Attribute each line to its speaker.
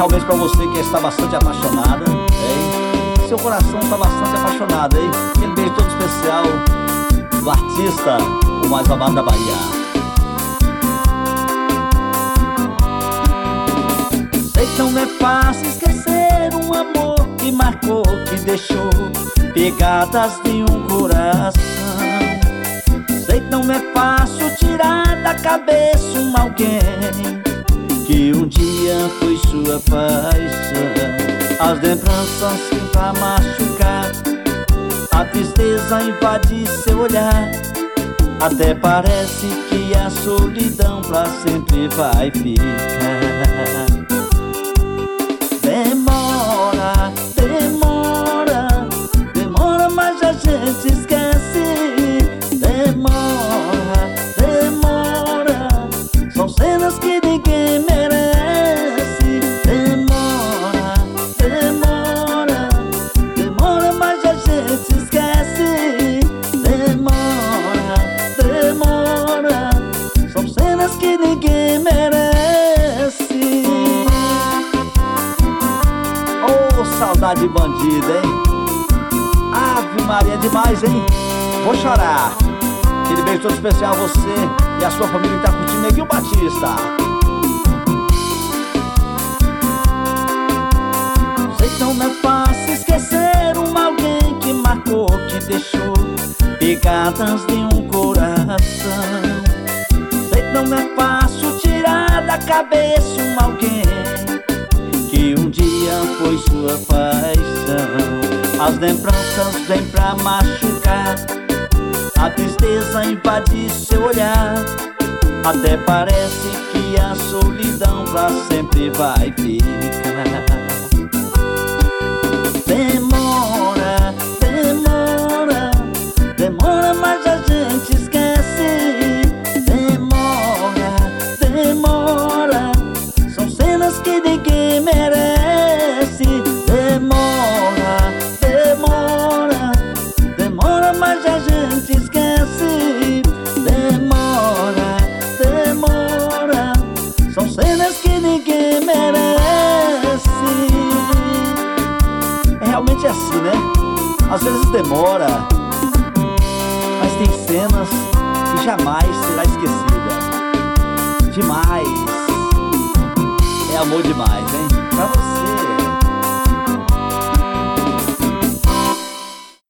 Speaker 1: especialmente pra você que está bastante apaixonada, hein? Seu coração está bastante apaixonado, hein? Aquele beijo todo especial do artista, o mais amado da Bahia. Sei que não é fácil esquecer um amor que marcou, que deixou pegadas de um coração. Sei que não é fácil tirar da cabeça um alguém que um dia foi sua paixão. As lembranças que pra machucar, a tristeza invade seu olhar. Até parece que a solidão pra sempre vai ficar. Demora, demora, demora, mas a gente esquece. Demora, demora, são cenas que ninguém merece. Demora, demora, demora, mas a gente esquece. Demora, demora, são cenas que ninguém merece. Oh, saudade bandida, hein? Ave Maria, demais, hein? Vou chorar. Aquele beijo todo especial a você e a sua família que tá curtindo Neguinho Batista. Sei que não é fácil esquecer alguém que marcou, que deixou pegadas de um coração. Sei que não é fácil tirar da cabeça alguém que um dia foi sua paixão. As lembranças vêm pra machucar, a tristeza invade seu olhar. Até parece que a solidão pra sempre vai ficar. Demora, demora, demora, mas a gente esquece. Demora, demora, são cenas que ninguém merece. Demora, demora, demora, mas a gente esquece. Demora, demora, são cenas que ninguém merece. Realmente é assim, né? Às vezes demora, mas tem cenas que jamais será esquecida. Demais. É amor demais, hein? Pra você.